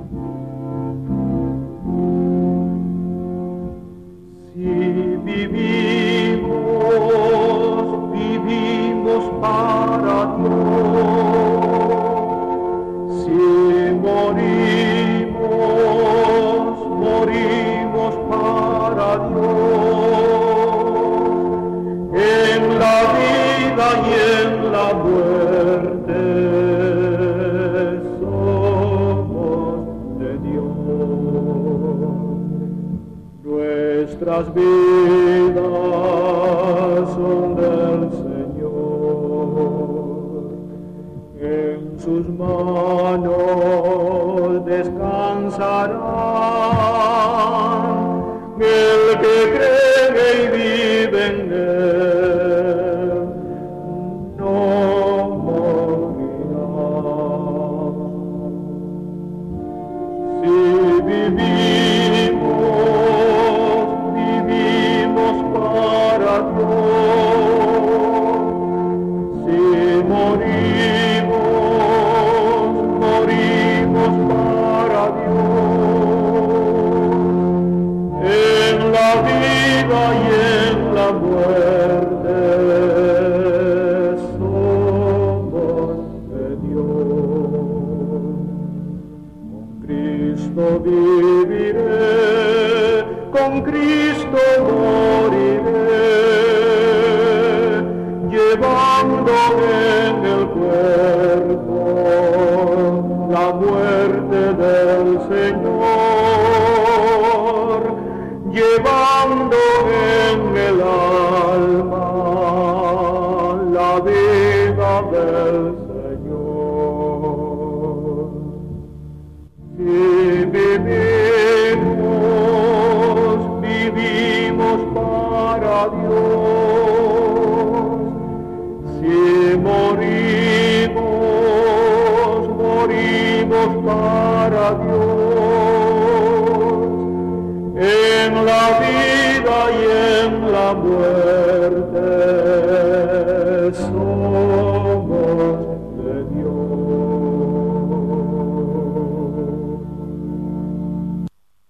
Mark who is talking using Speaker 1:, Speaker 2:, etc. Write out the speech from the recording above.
Speaker 1: Si vivimos, vivimos para Dios. Si morimos, morimos para Dios. En la vida y en la muerte somos de Dios. Nuestras vidas son del Señor, en sus manos descansarán. El que cree y vive en él no morirá. Si vivimos para Dios. Si morimos para Dios. En la vida y en la muerte somos de Dios. Con Cristo viviré, con Cristo moriré, llevando en el cuerpo la muerte del Señor, llevando en el alma la vida del Señor. Si vivimos para Dios. Si morimos para Dios. En la vida y en la muerte